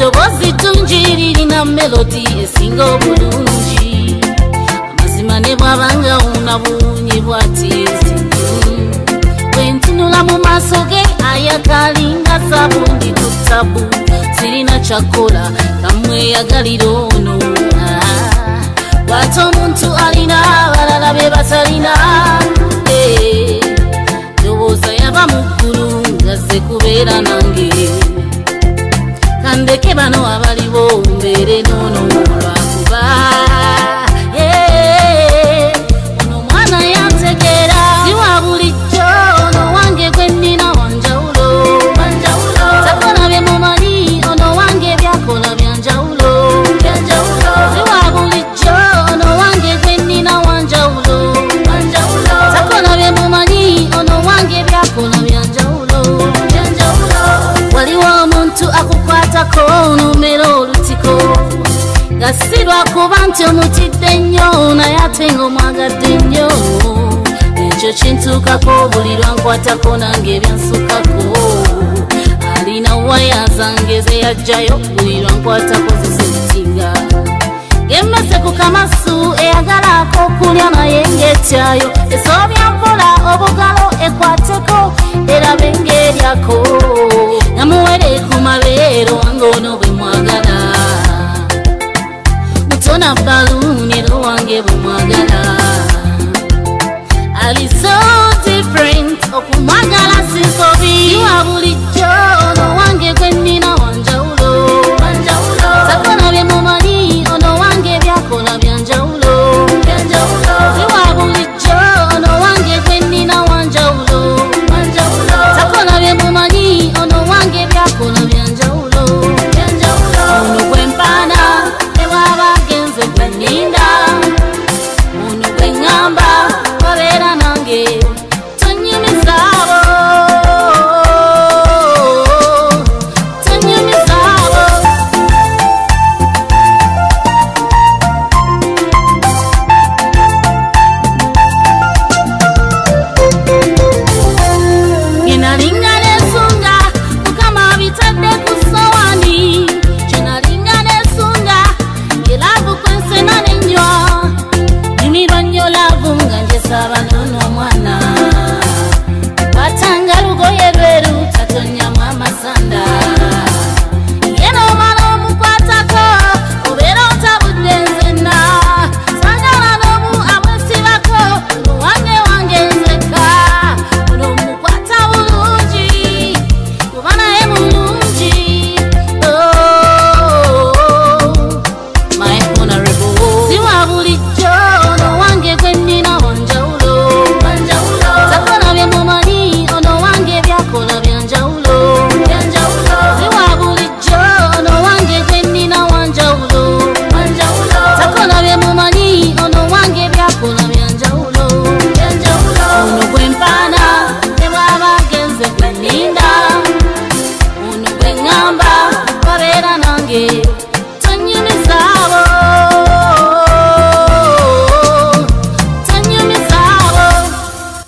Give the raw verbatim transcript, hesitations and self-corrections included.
eddoboozi ddungi lirina melodi esinga obulungi amazima ne bw'abanga wunabuunyi bw'atiezi bwe ntunula mu maaso ge ayagalinga sabundi ku ttabu sirina kyakola kamweyagalira ono bw'ate omuntu alina abalala be batalina ndowooza yaba mu ggulu ngazze kubeera nange kandeke bano abaliwo mbeere noono lwakuba ono mwana yantegeera siwa bulijjo ono wange gwe nnina wanjawulo takola bye mumanyi ono wange byakola byanjawulo siwa bulijjo ono wange gwe nnina wanjawulo takola bye mumanyi ono wange byakola byanjawulo waliwo omuntu akukwatako onumera olutiko nga si lwakuba nti omutidde nnyo naye ate ng'omwagadde nnyo ekyo kintuukako buli lwankwatako nange ebyansukako alina waya zange ze yajjayo buli lwankwatako zizitiga ng'emmese ku kamasu eyagalako okulya naye ng'etyayo esoobya mpola obugalo ekwateko erabe ng'eryako namuwere ku mabeero wange ono